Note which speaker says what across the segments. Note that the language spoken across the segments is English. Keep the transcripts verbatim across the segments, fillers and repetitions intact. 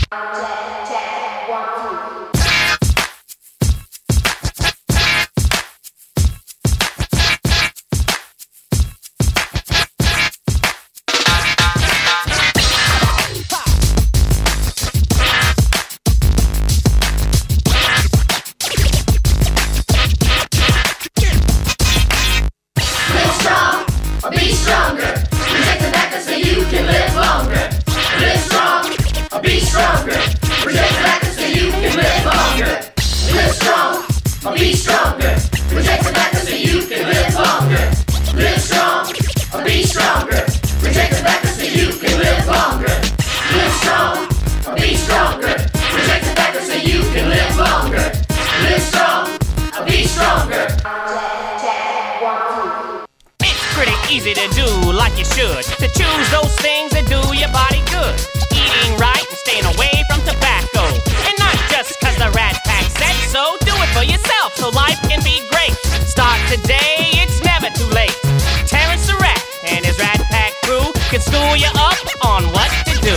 Speaker 1: Check, check, one, two.
Speaker 2: Live strong or be stronger. Reject the fact that so you can live longer. Live strong or be stronger. Reject the fact that so you can live longer. Live strong or be stronger. Reject the fact that so you can live longer. Live strong or be stronger. Reject the fact that so you can live longer. Live strong or be stronger. Reject the fact that so you can live longer. Live strong or be stronger.
Speaker 1: Check, check, one, two.
Speaker 3: It's pretty easy to do like you should. To choose those things that do your body good. Eating right and staying away from tobacco. And not just cause the Rat Pack said so. Do it for yourself so life can be great. Start today, it's never too late. Terrence the Rat and his Rat Pack crew can school you up on what to do.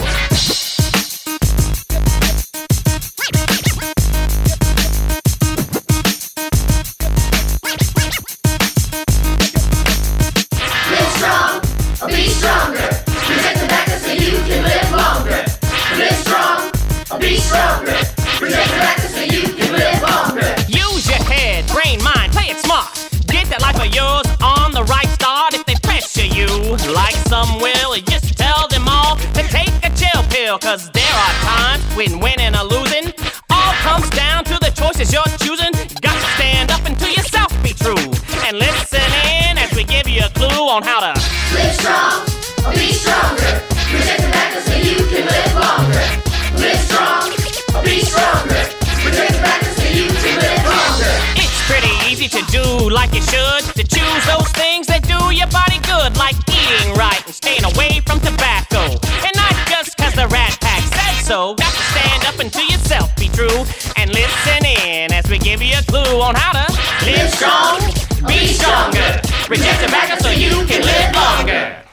Speaker 2: Live strong or be stronger. Reject the fact that so you can live longer. Live strong or be stronger. Reject the fact that so you can live longer.
Speaker 3: Use your head, brain, mind, play it smart. Get that life of yours on the right start. If they pressure you like some will, you just tell them all to take a chill pill. Cause there are times when winning or losing all comes down to the choices you're choosing. Got to stand up and to yourself be true. And listen in as we give you a clue on how to
Speaker 2: Live strong or be stronger. Reject the fact that so you can live longer. Live strong or be stronger. Reject the fact that so you can live longer.
Speaker 3: It's pretty easy to do like you should. To choose those things that do your body good. Like eating right and staying away from tobacco. And not just cause the Rat Pack said so. Got to stand up and to yourself be true. And listen in as we give you a clue on how to
Speaker 2: Live strong,
Speaker 3: be stronger. Reject tobacco so you can live longer.